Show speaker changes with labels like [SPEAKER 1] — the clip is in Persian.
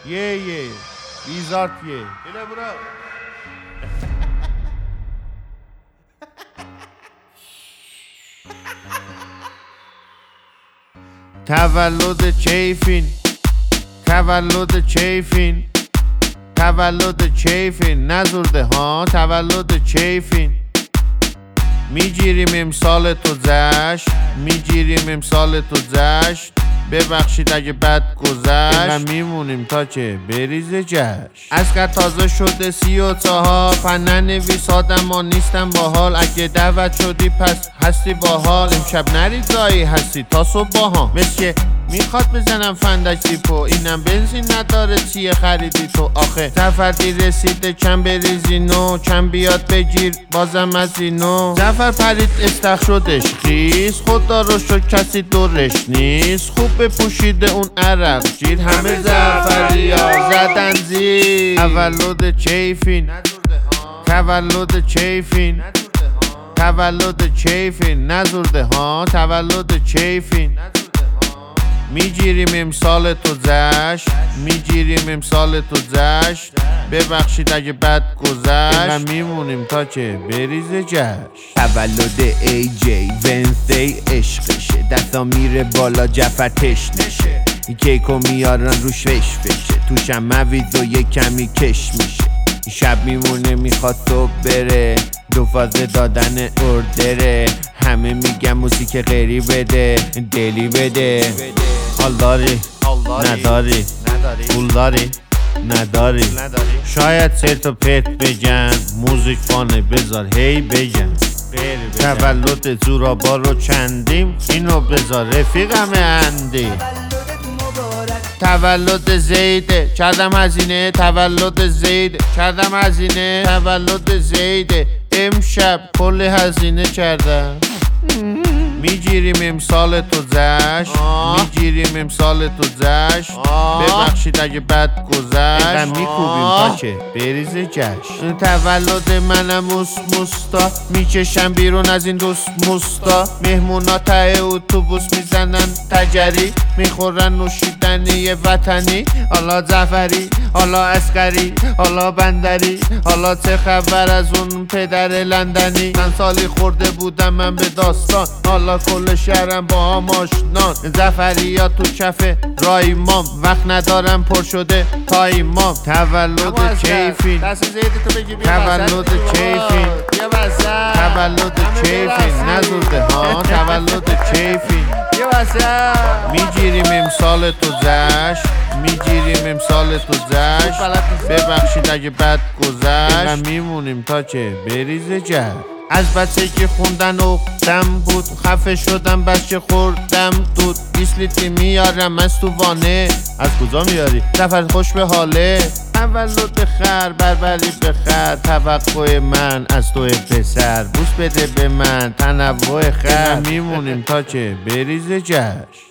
[SPEAKER 1] Ye. Bizart ye.
[SPEAKER 2] Hele bura.
[SPEAKER 1] تولد چیفین نزرده ها تولد چیفین میگیریم امسال تو جشن ببخشید اگه بد گذشت و میمونیم تا که بریز جشن. از تازه شده 34 پنه نویس آدم ما نیستم باحال اگه دعوت شدی پس هستی باحال امشب نرید دایی هستی تا صبح ها مثل میخواد بزنم فندک دیپو اینم بنزین نداره چیه خریدی تو آخه زفردی رسیده کم بریزی نو کم بیاد بگیر بازم از اینو زفر پرید استخ شدش خیز خدا رو شد کسی دورش نیست خوب بپوشیده اون عرق جیر همه زفری ها زدن زیر تولد چیفین نزرده ها تولد چیفین میگیریم امسال تو جشن ببخشید اگه بد گذشت و میمونیم تا که بریز جشن.
[SPEAKER 3] تولد ای جی ونزدی عشقشه دستا میره بالا جفر تشنشه کیکو میارن روش فشه توشم مویز و یه کمی کش میشه شب میمونه میخواد صبح بره دو فازه دادن اردره همه میگن موسیقی غیری بده دلی بده حال داری نداری پول داری نداری شاید سرت و پرت بگن موزیک فانه بذار هی بگن تولد زورابا رو چندیم اینو بذار رفیقم اندی تولد زیده کردم هزینه تولد زیده امشب کلی هزینه کردم میگیریم امسال تو جشن ببخشید اگه بد گذشت و میکوبیم تا که بریز جشن. تولد منم موستا میکشم بیرون از این دوست موستا مهمونا ته اتوبوس میزنن تجری میخورن نوشیدنی وطنی حالا زفری حالا عسکری حالا بندری حالا چه خبر از اون پدر لندنی من سالی خورده بودم من به داستان حالا کل شهرم با هم آشنان زفری یا تو کف رایمام وقت ندارم پر شده تایمام تولد چیفین نزرده ها تولد چیفین میگیریم امسال تو جشن ببخشید اگه بد گذشت و میمونیم تا که بریز جشن. از بچه که خوندن اختم بود خفه شدم بچه خوردم دود 20 لیتری میارم از تو وانه از کجا میاری؟ سفر خوش به حاله تولد بخیر بربری بخیر توقع من از تو پسر بوس بده به من تنوع خیر میمونیم تا که بریز جشن.